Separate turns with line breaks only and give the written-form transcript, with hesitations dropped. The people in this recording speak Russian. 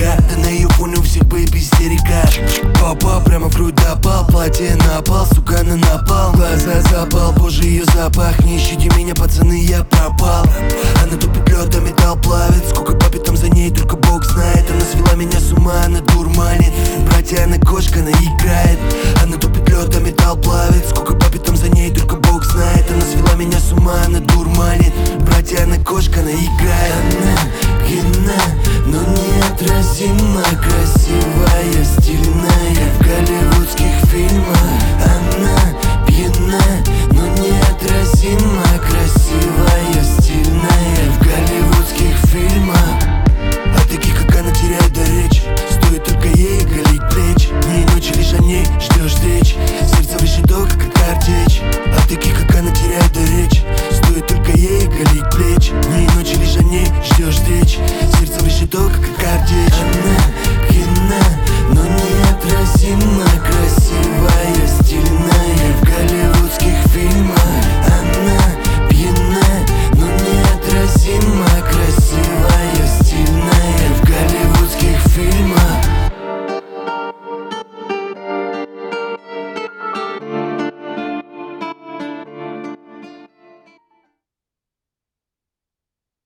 берега. Да на ее фоне у всех бэйби истерика. Попал прямо в грудь, допал, платье на пол, сука, на напал. Глаза запал, боже, ее запах. Не ищите меня, пацаны, я пропал. Она тупит лед, а металл плавит. Сколько папе там за ней, только Бог знает. Она свела меня с ума, она дурманит. Братья, она кошка, она играет. Она тупит лед, а металл плавит. Сколько папе там за ней, только Бог знает. Она свела меня с ума, она дурманит. Братья, она кошка, она играет. Она гена, но неотразимо красивая, стильная в голливудских фильмах. Она пьяна, но неотразимо красивая, стильная в голливудских фильмах. А таких, как она, теряет до речи. Стоит только ей оголить плечи. Дни и ночи лишь о ней ждешь встреч. Сердце выше тока, как картечь. А таких, как она, теряет до речи. Стоит только ей оголить плечи. Дни и ночи лишь о ней ждешь встреч. Сердце выше тока, как